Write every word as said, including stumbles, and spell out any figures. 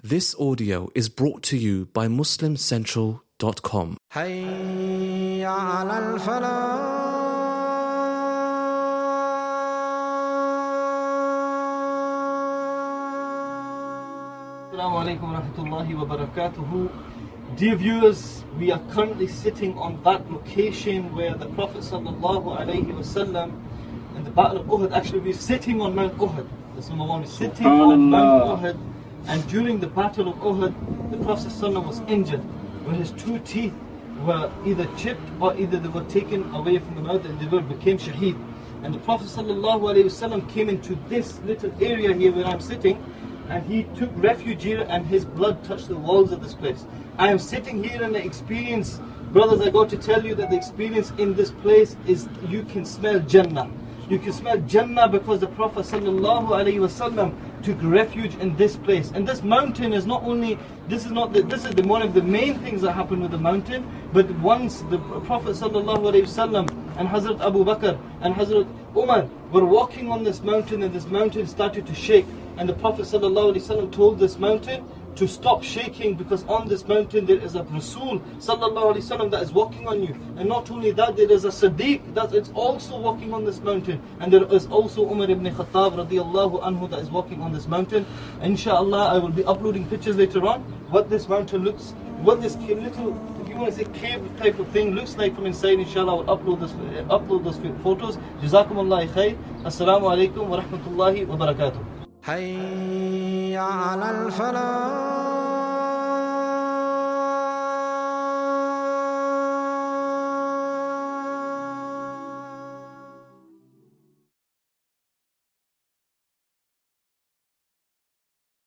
This audio is brought to you by muslim central dot com. حي على الفلاح. Assalamu alaikum wa rahmatullahi wa barakatuhu. Dear viewers, we are currently sitting on that location where the Prophet sallallahu alaihi wasallam in the Battle of Uhud, actually we're sitting on Mount Uhud. That's number one, we're sitting on Mount Uhud, and during the Battle of Uhud, the Prophet sallallahu was injured, where his two teeth were either chipped or either they were taken away from the mouth and they were, became shaheed. And the Prophet sallallahu alaihi wasallam came into this little area here where I'm sitting, and he took refuge here and his blood touched the walls of this place. I am sitting here and the experience, brothers, I got to tell you that the experience in this place is you can smell Jannah. You can smell Jannah because the Prophet sallallahu alaihi wasallam took refuge in this place. And this mountain is not only, this is not the, this is the, one of the main things that happen with the mountain, but once the Prophet sallallahu alaihi wasallam and Hazrat Abu Bakr and Hazrat Umar were walking on this mountain, and this mountain started to shake. And the Prophet ﷺ told this mountain to stop shaking, because on this mountain there is a Rasul ﷺ that is walking on you. And not only that, there is a Siddiq that is also walking on this mountain. And there is also Umar ibn Khattab radiallahu anhu that is walking on this mountain. Inshallah, I will be uploading pictures later on, what this mountain looks, what this little, if you want to say cave type of thing looks like from inside. Inshallah, I will upload, this, uh, upload those photos. Jazakumullah khair. Assalamu alaikum wa rahmatullahi wa barakatuh. حي على الفلاح.